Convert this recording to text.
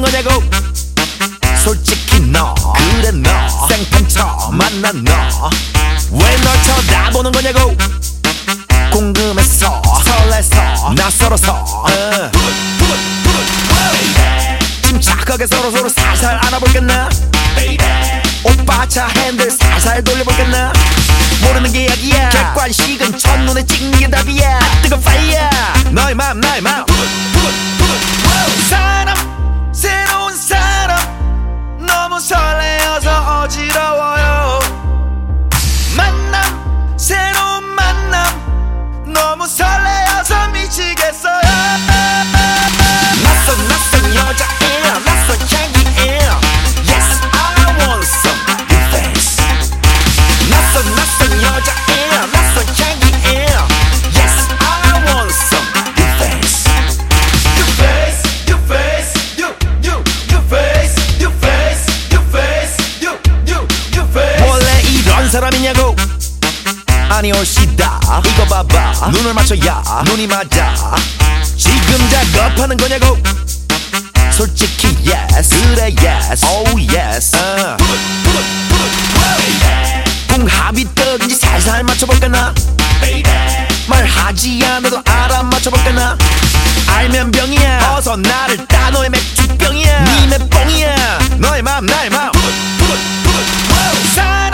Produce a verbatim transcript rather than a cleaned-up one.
거냐고. 솔직히 너 그래 너 생판 처음 만난 너 왜 널 쳐다보는 거냐고. 궁금해서 설레서 낯설어서 uh. 침착하게 서로서로 살살 알아볼겠나. 오빠 차 핸들 살살 돌려볼겠나. 모르는 게 약이야. 객관식은 첫눈에 찍는 게 답이야. 뜨거운 파이어 너의 맘 나의 맘. 사람 새로운 사람 너무 설레어서 어지러워요. 만남 새로운 만남 너무 설레어서 미치겠어요. 낯선 낯선 여자애야 낯선 향기애야. Yes I want some new face. 낯선 낯선 여자애야 낯선 향기애야. Yes I want some new face. New face, new face, new new new face, new face, new face, new new new face. 원래 이런 사람이냐고. 아니 올시다 이거 봐봐 눈을 맞춰야 눈이 맞아. 지금 작업하는 거냐고. 솔직히 yes 그래 yes oh yes uh. 궁합이 떡인지 살살 맞춰볼까나. 말하지 않아도 알아 맞춰볼까나. 알면 병이야 어서 나를 따. 너의 맥주병이야 니 내 뽕이야. 너의 맘 나의 맘.